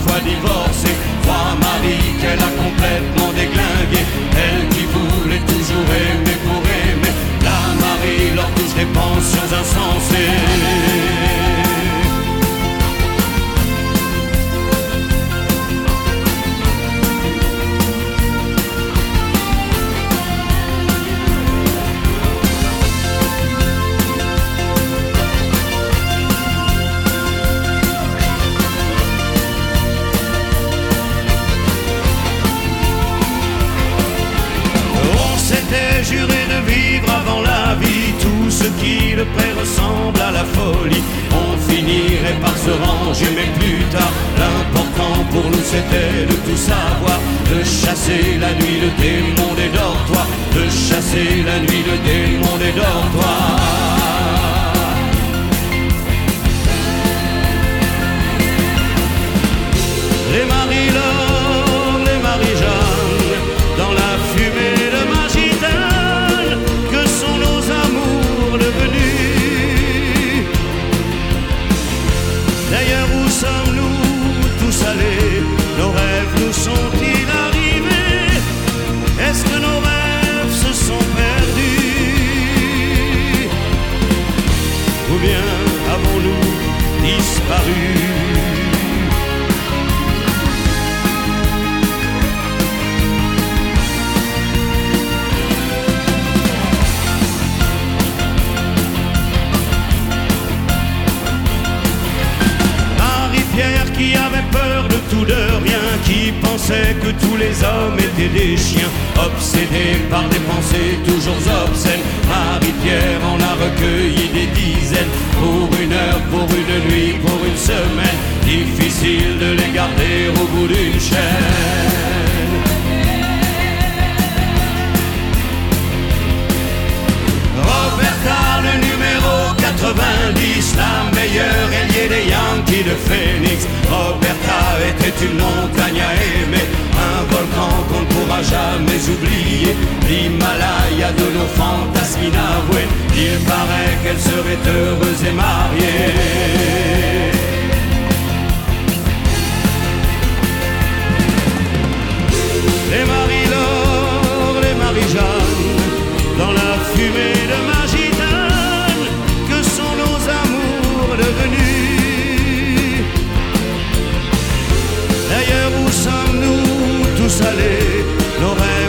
fois divorcée. Trois maris qu'elle a complètement déglingués. Elle qui voulait toujours aimer pour aimer. La Marie leur touche des pensions insensées. Juré de vivre avant la vie tout ce qui de près ressemble à la folie. On finirait par se ranger mais plus tard l'important pour nous c'était de tout savoir. De chasser la nuit le démon des dortoirs. De chasser la nuit le démon des dortoirs. Les maris-laure, les maris-jeunes, dans la fumée de ma gitane, que sont nos amours devenus? D'ailleurs, où sommes-nous tous allés? Nos rêves nous sont-ils arrivés? Est-ce que nos rêves se sont perdus? Ou bien avons-nous disparu? Qui avait peur de tout, de rien, qui pensait que tous les hommes étaient des chiens, obsédés par des pensées toujours obscènes. Marie-Pierre en a recueilli des dizaines, pour une heure, pour une nuit, pour une semaine, difficile de les garder au bout d'une chaîne. Roberta, le numéro 90, la meilleure ailier des Yankees de Phoenix. Roberta était une montagne à aimer, un volcan qu'on ne pourra jamais oublier. L'Himalaya de nos fantasmes inavoués, il paraît qu'elle serait heureuse et mariée. Les maris-laure, les maris-jeunes, dans la fumée de ma gitane, que sont nos amours devenus? D'ailleurs, où sommes-nous tous allés? Nos rêves